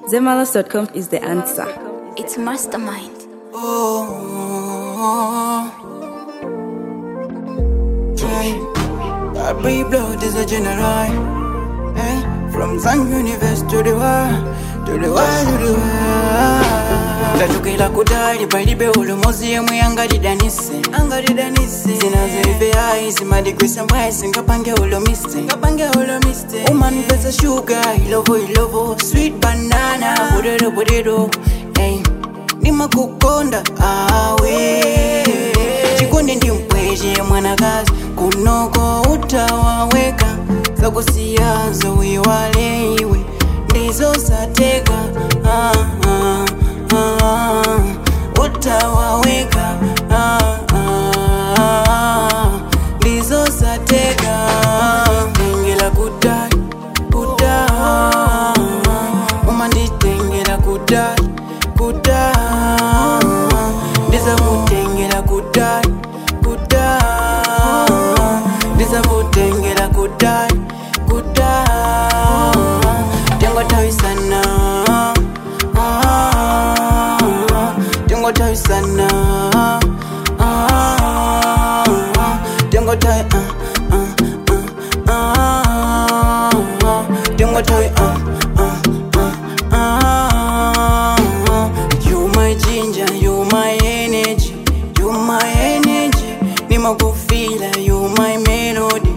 Zemalos.com is the answer. It's Mastermind. God be blood is a general. Hey, from Zion Universe to the world, to the world, to the world. Tatukila kudali balibe ulumozi mwe angalidanise. Zinazoive hai zimadigwisa mwaisi ngapange ulomiste. Woman pesa sugar, ilovo, sweet banana, budero. Hey, nima kukonda awe. Chikundi ndi mpweje mwanakazi kunoko utawaweka zakusiyazo wiwale iwe ndizo sateka utawaweka ndizo sateka tengela kudai umanditengela kudai ndiza kutengela kudai ndiza kutengela kudai tengo tawi sana tengo tawi sana tengo tawi tengo tawi you my ginger, you my energy, nimakufila, you my melody,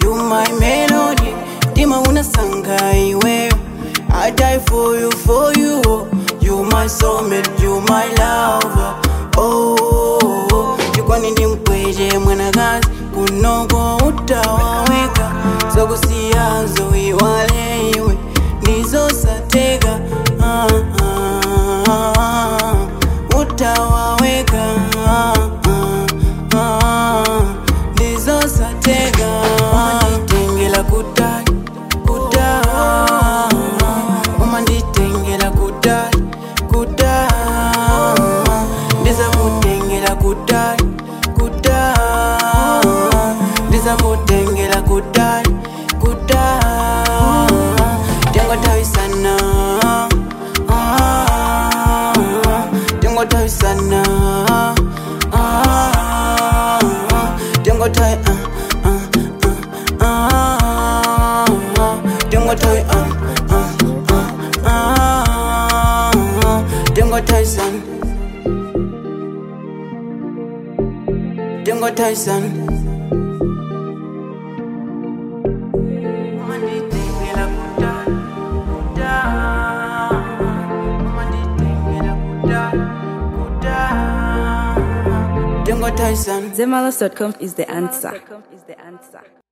tima unasanga iwe, I die for you, you my soulmate, you my lover, chikwani ndi mpweje mwanakazi kunoko utawaweka zakusiyazo iwale iwe ndizo sateka utawaweka ndizo sateka umanditengela kudai umanditengela kudai ndiza kutengela kudai ndiza kutengela kudai tengo tawi sana tengo tawi sana tengo tawi tengo tawi tengo tawi sana tengo tawi sana umanditengela kudai umanditengela kudai tengo tawi sana Zemalos.com is the answer.